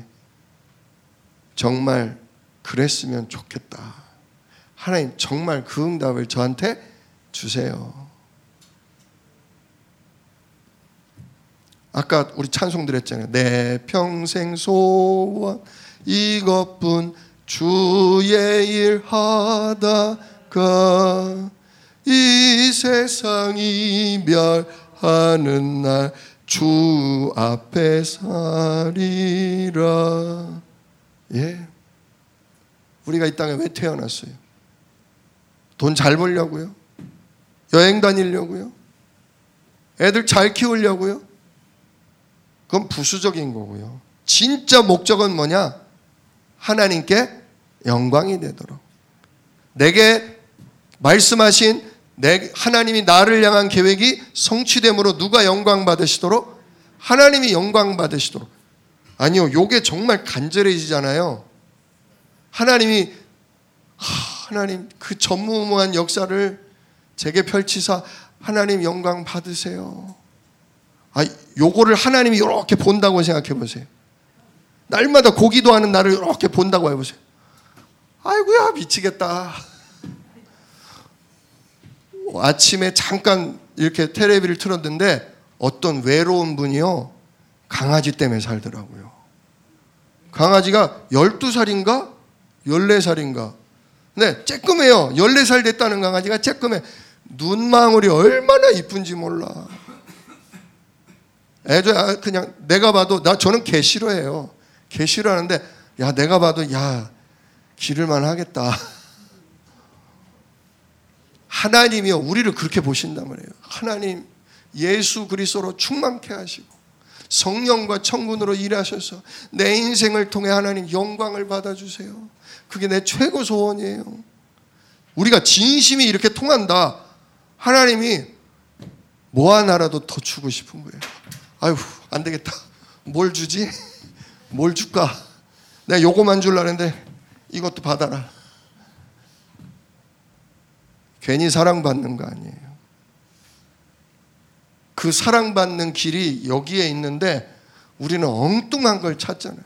정말 그랬으면 좋겠다. 하나님 정말 그 응답을 저한테 주세요. 아까 우리 찬송 드렸잖아요. 내 평생 소원 이것뿐 주의 일 하다가 이 세상 이별하는 날 주 앞에 서리라. 예, 우리가 이 땅에 왜 태어났어요? 돈 잘 벌려고요? 여행 다니려고요? 애들 잘 키우려고요? 그건 부수적인 거고요. 진짜 목적은 뭐냐? 하나님께 영광이 되도록 내게 말씀하신 내 하나님이 나를 향한 계획이 성취됨으로 누가 영광 받으시도록? 하나님이 영광 받으시도록. 아니요, 요게 정말 간절해지잖아요. 하나님이 하, 하나님 그 전무후무한 역사를 제게 펼치사 하나님 영광 받으세요. 아, 요거를 하나님이 이렇게 본다고 생각해 보세요. 날마다 고기도 하는 나를 이렇게 본다고 해보세요. 아이고야 미치겠다. 아침에 잠깐 이렇게 텔레비를 틀었는데 어떤 외로운 분이요 강아지 때문에 살더라고요. 강아지가 열두 살인가 열네 살인가 네, 쬐끔해요. 열네 살 됐다는 강아지가 쬐끔해. 눈망울이 얼마나 이쁜지 몰라. 애들 그냥 내가 봐도 나 저는 개 싫어해요. 개 싫어하는데 야 내가 봐도 야 기를만 하겠다. 하나님이요 우리를 그렇게 보신단 말이에요. 하나님 예수 그리스도로 충만케 하시고 성령과 천군으로 일하셔서 내 인생을 통해 하나님 영광을 받아주세요. 그게 내 최고 소원이에요. 우리가 진심이 이렇게 통한다. 하나님이 뭐 하나라도 더 주고 싶은 거예요. 아유 안 되겠다. 뭘 주지? 뭘 줄까? 내가 요거만 줄라 했는데 이것도 받아라. 괜히 사랑받는 거 아니에요. 그 사랑받는 길이 여기에 있는데 우리는 엉뚱한 걸 찾잖아요.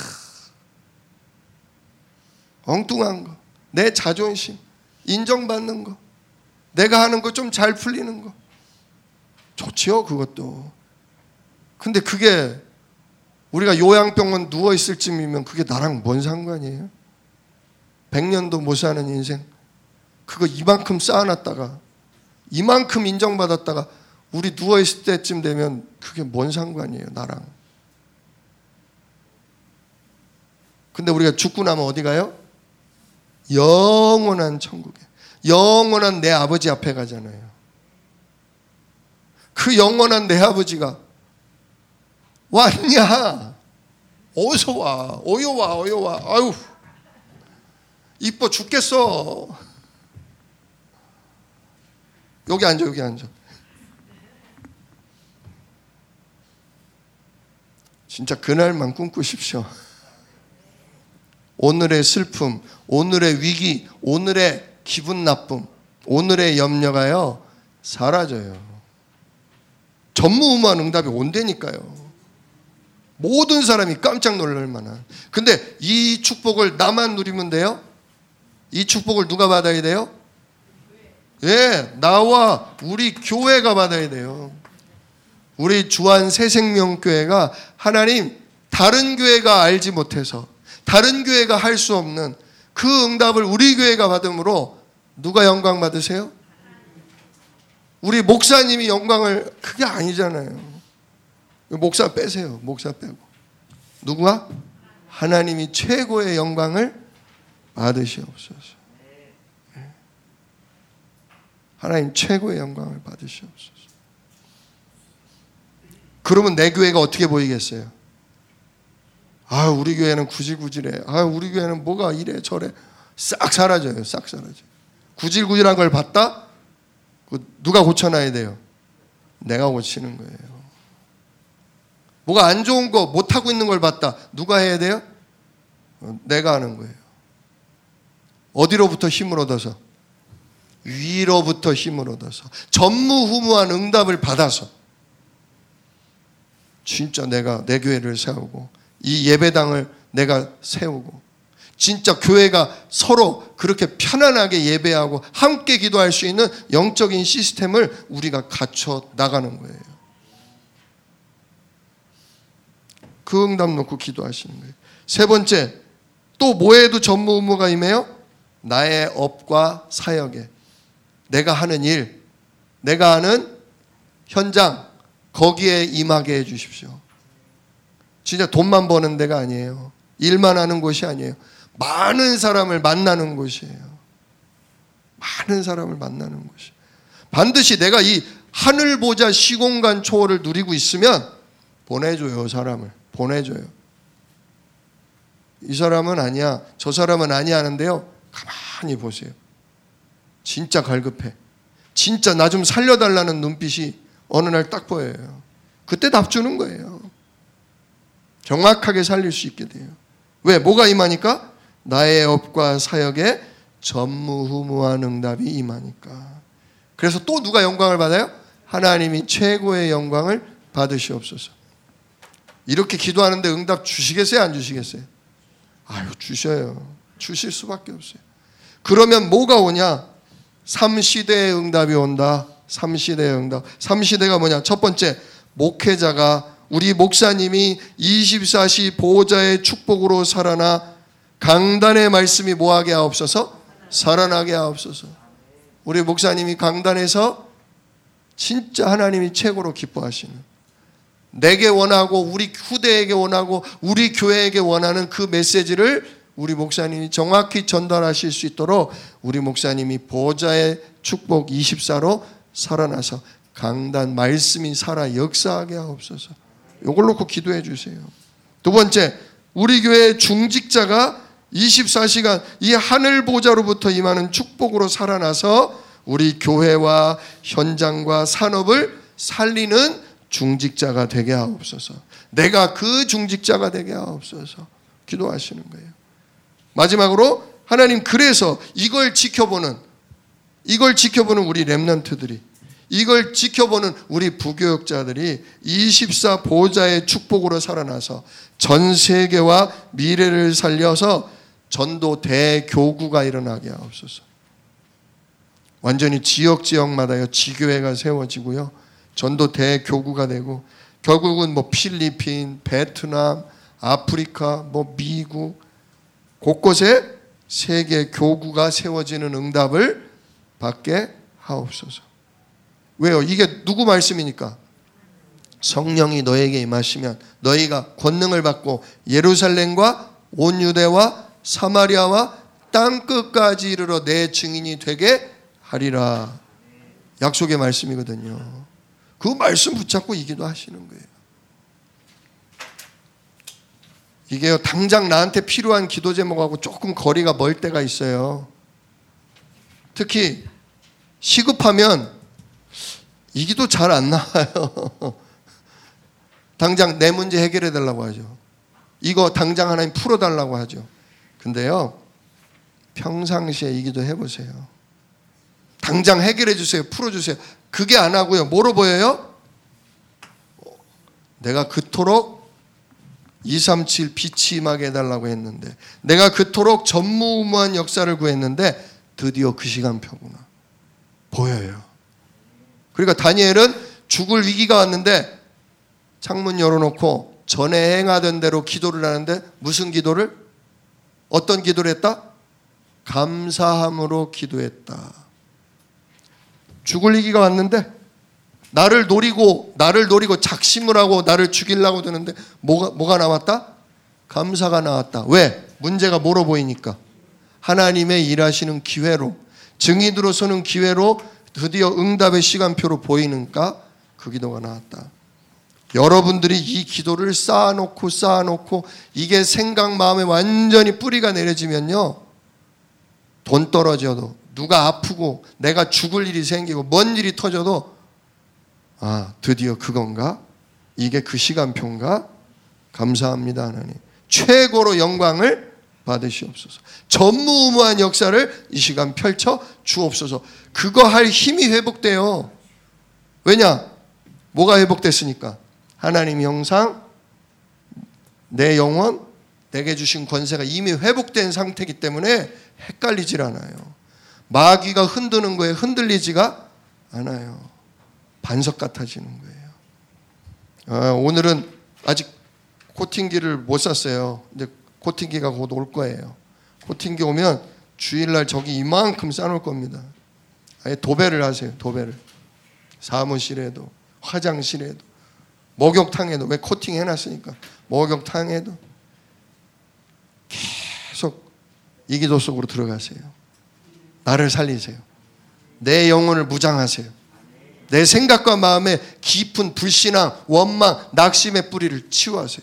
엉뚱한 거. 내 자존심. 인정받는 거. 내가 하는 거 좀 잘 풀리는 거. 좋지요 그것도. 근데 그게 우리가 요양병원 누워있을 쯤이면 그게 나랑 뭔 상관이에요? 백 년도 못 사는 인생 그거 이만큼 쌓아놨다가 이만큼 인정받았다가 우리 누워있을 때쯤 되면 그게 뭔 상관이에요 나랑. 근데 우리가 죽고 나면 어디 가요? 영원한 천국에 영원한 내 아버지 앞에 가잖아요. 그 영원한 내 아버지가 왔냐? 어디서 와? 어여 와, 어여 와. 아유, 이뻐 죽겠어. 여기 앉아, 여기 앉아. 진짜 그날만 꿈꾸십시오. 오늘의 슬픔, 오늘의 위기, 오늘의 기분 나쁨, 오늘의 염려가요 사라져요. 전무후무한 응답이 온다니까요. 모든 사람이 깜짝 놀랄 만한. 근데 이 축복을 나만 누리면 돼요? 이 축복을 누가 받아야 돼요? 예, 나와 우리 교회가 받아야 돼요. 우리 주한 새생명교회가 하나님 다른 교회가 알지 못해서, 다른 교회가 할 수 없는 그 응답을 우리 교회가 받음으로 누가 영광 받으세요? 우리 목사님이 영광을, 그게 아니잖아요. 목사 빼세요. 목사 빼고. 누구가? 하나님이 최고의 영광을 받으시옵소서. 하나님 최고의 영광을 받으시옵소서. 그러면 내 교회가 어떻게 보이겠어요? 아, 우리 교회는 구질구질해. 아, 우리 교회는 뭐가 이래 저래. 싹 사라져요. 싹 사라져요. 구질구질한 걸 봤다? 누가 고쳐놔야 돼요? 내가 고치는 거예요. 뭐가 안 좋은 거 못하고 있는 걸 봤다. 누가 해야 돼요? 내가 하는 거예요. 어디로부터 힘을 얻어서? 위로부터 힘을 얻어서, 전무후무한 응답을 받아서 진짜 내가 내 교회를 세우고 이 예배당을 내가 세우고 진짜 교회가 서로 그렇게 편안하게 예배하고 함께 기도할 수 있는 영적인 시스템을 우리가 갖춰 나가는 거예요. 그 응답 놓고 기도하시는 거예요. 세 번째, 또 뭐에도 전무후무가 임해요? 나의 업과 사역에, 내가 하는 일, 내가 하는 현장, 거기에 임하게 해 주십시오. 진짜 돈만 버는 데가 아니에요. 일만 하는 곳이 아니에요. 많은 사람을 만나는 곳이에요. 많은 사람을 만나는 곳이에요. 반드시 내가 이 하늘 보자 시공간 초월을 누리고 있으면 보내줘요. 사람을 보내줘요. 이 사람은 아니야, 저 사람은 아니야 하는데요, 가만히 보세요. 진짜 갈급해. 진짜 나 좀 살려달라는 눈빛이 어느 날 딱 보여요. 그때 답 주는 거예요. 정확하게 살릴 수 있게 돼요. 왜? 뭐가 임하니까? 나의 업과 사역에 전무후무한 응답이 임하니까. 그래서 또 누가 영광을 받아요? 하나님이 최고의 영광을 받으시옵소서. 이렇게 기도하는데 응답 주시겠어요? 안 주시겠어요? 아유, 주셔요. 주실 수밖에 없어요. 그러면 뭐가 오냐? 삼시대의 응답이 온다. 삼시대의 응답. 삼시대가 뭐냐? 첫 번째, 목회자가, 우리 목사님이 이십사 시 보호자의 축복으로 살아나 강단의 말씀이 뭐하게 하옵소서? 살아나게 하옵소서. 우리 목사님이 강단에서 진짜 하나님이 최고로 기뻐하시는, 내게 원하고 우리 후대에게 원하고 우리 교회에게 원하는 그 메시지를 우리 목사님이 정확히 전달하실 수 있도록 우리 목사님이 보호자의 축복 이십사로 살아나서 강단 말씀이 살아 역사하게 하옵소서. 이걸 놓고 기도해 주세요. 두 번째, 우리 교회 중직자가 이십사 시간 이 하늘 보좌로부터 임하는 축복으로 살아나서 우리 교회와 현장과 산업을 살리는 중직자가 되게 하옵소서. 내가 그 중직자가 되게 하옵소서. 기도하시는 거예요. 마지막으로 하나님, 그래서 이걸 지켜보는 이걸 지켜보는 우리 렘넌트들이, 이걸 지켜보는 우리 부교역자들이 이십사 보호자의 축복으로 살아나서 전 세계와 미래를 살려서 전도 대교구가 일어나게 하옵소서. 완전히 지역 지역마다요 지교회가 세워지고요, 전도 대교구가 되고, 결국은 뭐 필리핀, 베트남, 아프리카, 뭐 미국 곳곳에 세계 교구가 세워지는 응답을 받게 하옵소서. 왜요? 이게 누구 말씀이니까? 성령이 너에게 임하시면 너희가 권능을 받고 예루살렘과 온 유대와 사마리아와 땅 끝까지 이르러 내 증인이 되게 하리라. 약속의 말씀이거든요. 그 말씀 붙잡고 이 기도 하시는 거예요. 이게요, 당장 나한테 필요한 기도 제목하고 조금 거리가 멀 때가 있어요. 특히 시급하면 이 기도 잘 안 나와요. 당장 내 문제 해결해 달라고 하죠. 이거 당장 하나님 풀어달라고 하죠. 근데요, 평상시에 이 기도 해보세요. 당장 해결해 주세요. 풀어주세요. 그게 안 하고요. 뭐로 보여요? 내가 그토록 이삼칠 빛이 임하게 해달라고 했는데, 내가 그토록 전무후무한 역사를 구했는데 드디어 그 시간표구나. 보여요. 그러니까 다니엘은 죽을 위기가 왔는데 창문 열어놓고 전에 행하던 대로 기도를 하는데, 무슨 기도를? 어떤 기도를 했다? 감사함으로 기도했다. 죽을 위기가 왔는데 나를 노리고 나를 노리고 작심을 하고 나를 죽이려고 드는데 뭐가 뭐가 나왔다? 감사가 나왔다. 왜? 문제가 뭐로 보이니까? 하나님의 일하시는 기회로, 증인으로 서는 기회로 드디어 응답의 시간표로 보이니까 그 기도가 나왔다. 여러분들이 이 기도를 쌓아놓고 쌓아놓고 이게 생각 마음에 완전히 뿌리가 내려지면요, 돈 떨어져도, 누가 아프고 내가 죽을 일이 생기고 뭔 일이 터져도, 아, 드디어 그건가? 이게 그 시간표인가? 감사합니다 하나님. 최고로 영광을 받으시옵소서. 전무후무한 역사를 이 시간 펼쳐 주옵소서. 그거 할 힘이 회복돼요. 왜냐? 뭐가 회복됐으니까? 하나님 형상, 내 영혼, 내게 주신 권세가 이미 회복된 상태이기 때문에 헷갈리질 않아요. 마귀가 흔드는 거에 흔들리지가 않아요. 반석 같아지는 거예요. 아, 오늘은 아직 코팅기를 못 샀어요. 근데 코팅기가 곧 올 거예요. 코팅기 오면 주일날 저기 이만큼 싸놓을 겁니다. 아예 도배를 하세요. 도배를. 사무실에도, 화장실에도, 목욕탕에도. 왜 코팅 해놨으니까. 목욕탕에도 계속 이 기도 속으로 들어가세요. 나를 살리세요. 내 영혼을 무장하세요. 내 생각과 마음에 깊은 불신앙, 원망, 낙심의 뿌리를 치유하세요.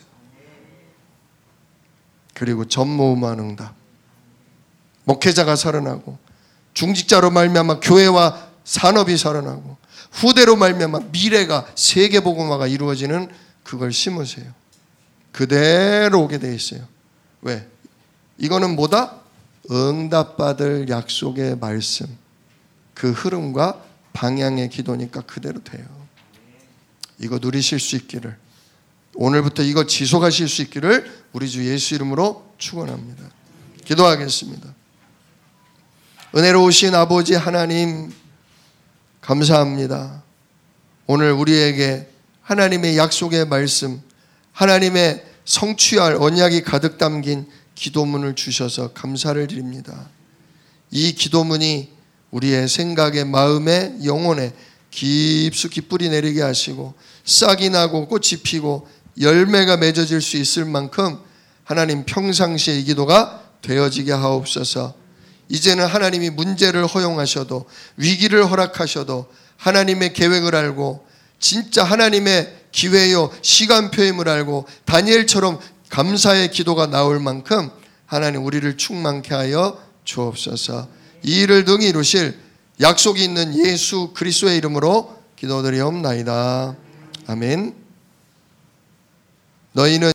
그리고 전무후무한 응답. 목회자가 살아나고, 중직자로 말미암아 교회와 산업이 살아나고, 후대로 말미암아 미래가, 세계복음화가 이루어지는 그걸 심으세요. 그대로 오게 돼 있어요. 왜? 이거는 뭐다? 응답받을 약속의 말씀, 그 흐름과 방향의 기도니까 그대로 돼요. 이거 누리실 수 있기를, 오늘부터 이거 지속하실 수 있기를 우리 주 예수 이름으로 축원합니다. 기도하겠습니다. 은혜로우신 아버지 하나님, 감사합니다. 오늘 우리에게 하나님의 약속의 말씀, 하나님의 성취할 언약이 가득 담긴 기도문을 주셔서 감사를 드립니다. 이 기도문이 우리의 생각에, 마음에, 영혼에 깊숙이 뿌리 내리게 하시고 싹이 나고 꽃이 피고 열매가 맺어질 수 있을 만큼 하나님 평상시에 이 기도가 되어지게 하옵소서. 이제는 하나님이 문제를 허용하셔도, 위기를 허락하셔도 하나님의 계획을 알고 진짜 하나님의 기회요 시간표임을 알고 다니엘처럼 감사의 기도가 나올 만큼 하나님 우리를 충만케 하여 주옵소서. 이 일을 능히 이루실 약속이 있는 예수 그리스도의 이름으로 기도드리옵나이다. 아멘. 너희는